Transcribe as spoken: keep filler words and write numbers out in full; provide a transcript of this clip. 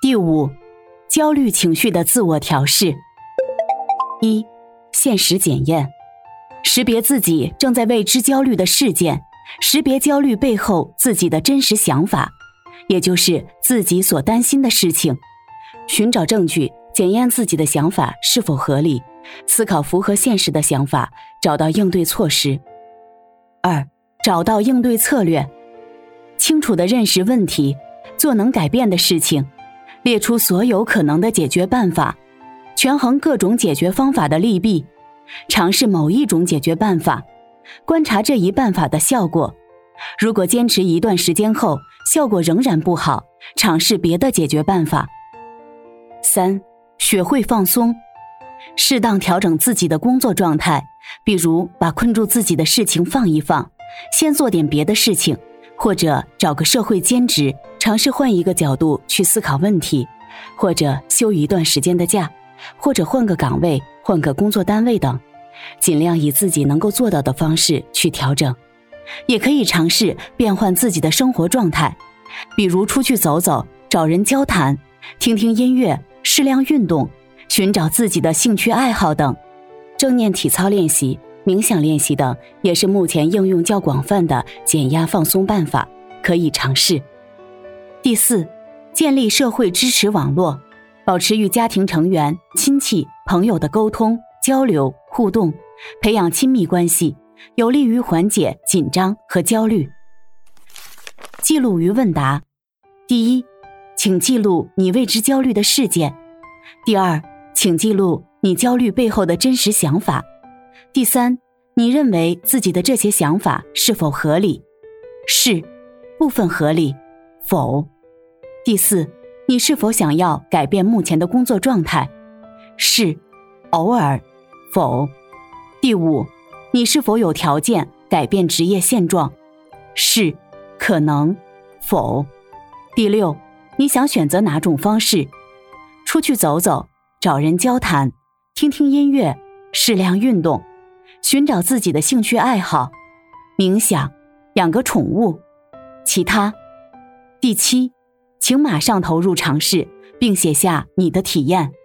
第五，焦虑情绪的自我调试。一、现实检验，识别自己正在为之焦虑的事件，识别焦虑背后自己的真实想法，也就是自己所担心的事情，寻找证据，检验自己的想法是否合理，思考符合现实的想法，找到应对措施。二、找到应对策略，清楚地认识问题，做能改变的事情，列出所有可能的解决办法，权衡各种解决方法的利弊，尝试某一种解决办法，观察这一办法的效果。如果坚持一段时间后，效果仍然不好，尝试别的解决办法。三、学会放松，适当调整自己的工作状态，比如把困住自己的事情放一放，先做点别的事情，或者找个社会兼职，尝试换一个角度去思考问题，或者休一段时间的假，或者换个岗位，换个工作单位等，尽量以自己能够做到的方式去调整。也可以尝试变换自己的生活状态，比如出去走走，找人交谈，听听音乐，适量运动，寻找自己的兴趣爱好等。正念体操练习、冥想练习等也是目前应用较广泛的减压放松办法，可以尝试。第四，建立社会支持网络，保持与家庭成员、亲戚、朋友的沟通、交流、互动，培养亲密关系，有利于缓解紧张和焦虑。记录与问答。第一，请记录你为之焦虑的事件。第二，请记录你焦虑背后的真实想法。第三，你认为自己的这些想法是否合理？是，部分合理，否。第四，你是否想要改变目前的工作状态？是，偶尔，否。第五，你是否有条件改变职业现状？是，可能，否。第六，你想选择哪种方式？出去走走，找人交谈，听听音乐，适量运动，寻找自己的兴趣爱好，冥想，养个宠物，其他。第七，请马上投入尝试，并写下你的体验。